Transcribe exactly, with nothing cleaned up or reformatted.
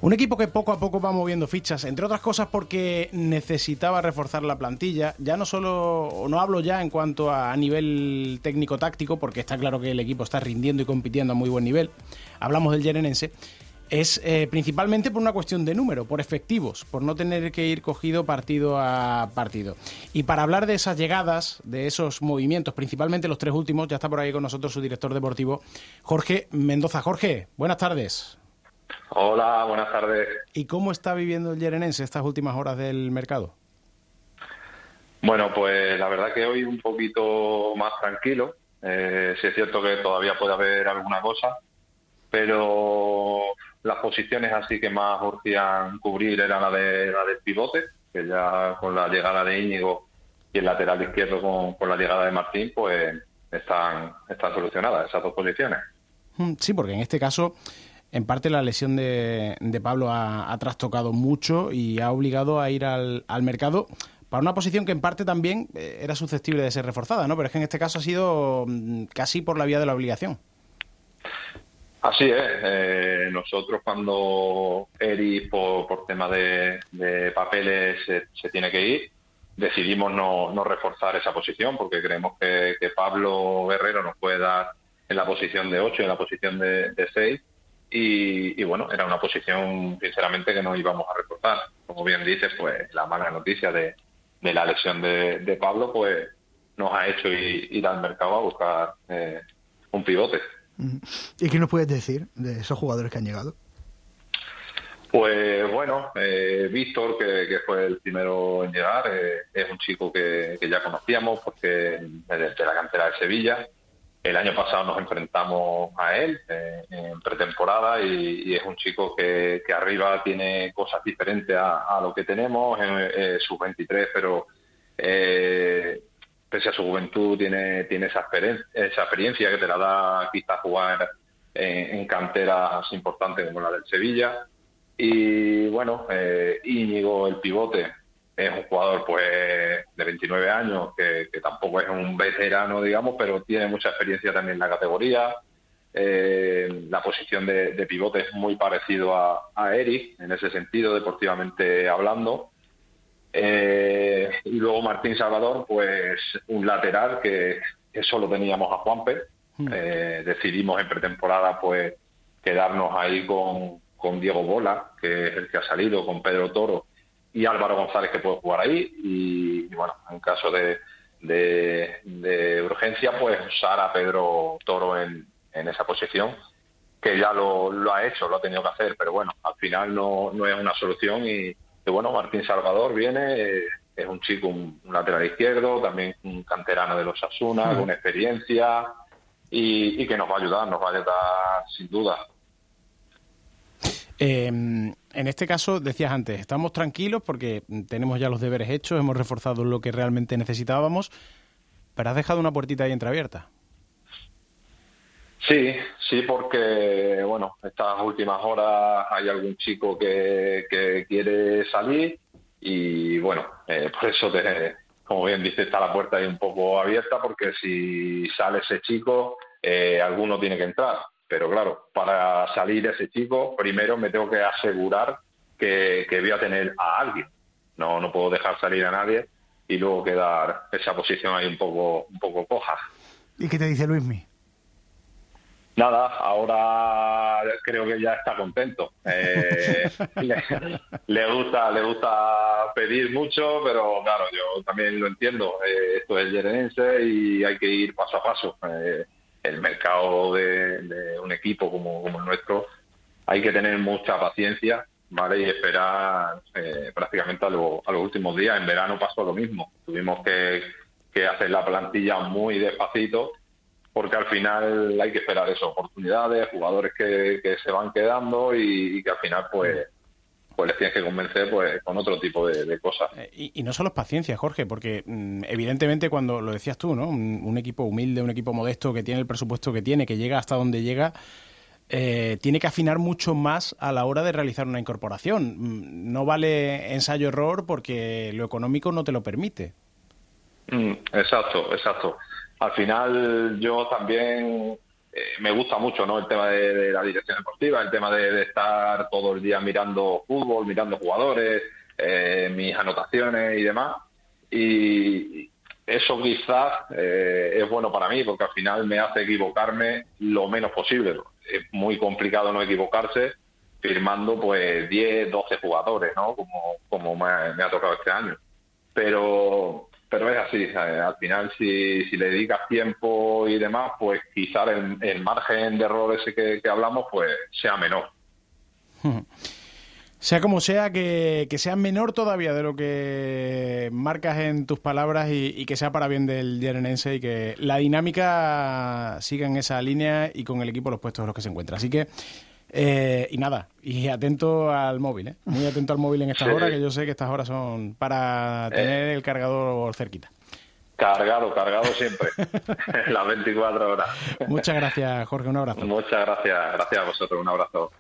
Un equipo que poco a poco va moviendo fichas, entre otras cosas porque necesitaba reforzar la plantilla. Ya no solo, o no hablo ya en cuanto a, a nivel técnico-táctico, porque está claro que el equipo está rindiendo y compitiendo a muy buen nivel. Hablamos del Yerenense. Es eh, principalmente por una cuestión de número, por efectivos, por no tener que ir cogido partido a partido. Y para hablar de esas llegadas, de esos movimientos, principalmente los tres últimos, ya está por ahí con nosotros su director deportivo, Jorge Mendoza. Jorge, buenas tardes. Hola, buenas tardes. ¿Y cómo está viviendo el Yerenense estas últimas horas del mercado? Bueno, pues la verdad que hoy un poquito más tranquilo. Eh, sí es cierto que todavía puede haber alguna cosa, pero las posiciones así que más urgían cubrir eran la de la del pivote, que ya con la llegada de Íñigo y el lateral izquierdo con, con la llegada de Martín, pues están, están solucionadas esas dos posiciones. Sí, porque en este caso, en parte la lesión de, de Pablo ha, ha trastocado mucho y ha obligado a ir al, al mercado para una posición que en parte también era susceptible de ser reforzada, ¿no? Pero es que en este caso ha sido casi por la vía de la obligación. Así es. Eh, nosotros cuando Eri, por, por tema de, de papeles, se, se tiene que ir, decidimos no, no reforzar esa posición porque creemos que, que Pablo Guerrero nos puede dar en la posición de ocho y en la posición de, de seis. Y, y bueno, era una posición sinceramente que no íbamos a reforzar. Como bien dices, pues la mala noticia de, de la lesión de, de Pablo pues nos ha hecho ir, ir al mercado a buscar eh, un pivote. ¿Y qué nos puedes decir de esos jugadores que han llegado? Pues bueno, eh, Víctor, que, que fue el primero en llegar, eh, es un chico que, que ya conocíamos porque es de la cantera de Sevilla. El año pasado nos enfrentamos a él eh, en pretemporada y, y es un chico que, que arriba tiene cosas diferentes a, a lo que tenemos, en eh, sub veintitrés, pero eh, pese a su juventud tiene, tiene esa, experiencia, esa experiencia que te la da quizás jugar en, en canteras importantes como la del Sevilla. Y bueno, eh, Íñigo, el pivote, es un jugador pues de veintinueve años que, que tampoco es un veterano, digamos, pero tiene mucha experiencia también en la categoría. Eh, la posición de, de pivote es muy parecido a, a Eric en ese sentido, deportivamente hablando. Eh, y luego Martín Salvador, pues un lateral que, que solo teníamos a Juanpe. Eh, decidimos en pretemporada pues quedarnos ahí con, con Diego Bola, que es el que ha salido, con Pedro Toro y Álvaro González, que puede jugar ahí. Y, y bueno, en caso de, de, de urgencia, pues usar a Pedro Toro en, en esa posición, que ya lo, lo ha hecho, lo ha tenido que hacer, pero bueno, al final no, no es una solución. Y que bueno, Martín Salvador viene, eh, es un chico, un, un lateral izquierdo, también un canterano de los Osasuna, sí, con experiencia y, y que nos va a ayudar, nos va a ayudar sin duda. Eh, en este caso, decías antes, estamos tranquilos porque tenemos ya los deberes hechos, hemos reforzado lo que realmente necesitábamos, pero has dejado una puertita ahí entreabierta. Sí, sí, porque, bueno, estas últimas horas hay algún chico que, que quiere salir y, bueno, eh, por eso, te, como bien dice, está la puerta ahí un poco abierta, porque si sale ese chico, eh, alguno tiene que entrar. Pero claro, para salir ese chico, primero me tengo que asegurar que, que voy a tener a alguien. No, no puedo dejar salir a nadie y luego quedar esa posición ahí un poco, un poco coja. ¿Y qué te dice Luismi? Nada, ahora creo que ya está contento. Eh, le, le gusta, le gusta pedir mucho, pero claro, yo también lo entiendo. Eh, esto es el Yerenense y hay que ir paso a paso. Eh, el mercado de, de un equipo como, como el nuestro, hay que tener mucha paciencia, ¿vale? Y esperar eh, prácticamente a, lo, a los últimos días. En verano pasó lo mismo. Tuvimos que, que hacer la plantilla muy despacito, porque al final hay que esperar eso, oportunidades, jugadores que, que se van quedando y, y que al final pues pues les tienes que convencer pues con otro tipo de, de cosas. Y, y no solo es paciencia, Jorge, porque mmm, evidentemente cuando lo decías tú, ¿no? Un, un equipo humilde, un equipo modesto que tiene el presupuesto que tiene, que llega hasta donde llega, eh, tiene que afinar mucho más a la hora de realizar una incorporación. No vale ensayo-error porque lo económico no te lo permite. Mm, exacto, exacto. Al final yo también eh, me gusta mucho, ¿no? El tema de, de la dirección deportiva, el tema de, de estar todo el día mirando fútbol, mirando jugadores, eh, mis anotaciones y demás. Y eso quizás eh, es bueno para mí, porque al final me hace equivocarme lo menos posible. Es muy complicado no equivocarse firmando pues diez, doce jugadores, ¿no? Como, como me, me ha tocado este año. Pero pero es así, ¿sabes? Al final si, si le dedicas tiempo y demás, pues quizás el, el margen de error ese que, que hablamos pues sea menor. Sea como sea, que, que sea menor todavía de lo que marcas en tus palabras y, y que sea para bien del Gironense y que la dinámica siga en esa línea y con el equipo los puestos en los que se encuentra. Así que, eh, y nada, y atento al móvil, ¿eh? Muy atento al móvil en estas Sí. horas, que yo sé que estas horas son para tener eh. el cargador cerquita. Cargado, cargado siempre, las veinticuatro horas. Muchas gracias, Jorge, un abrazo. Muchas gracias, gracias a vosotros, un abrazo.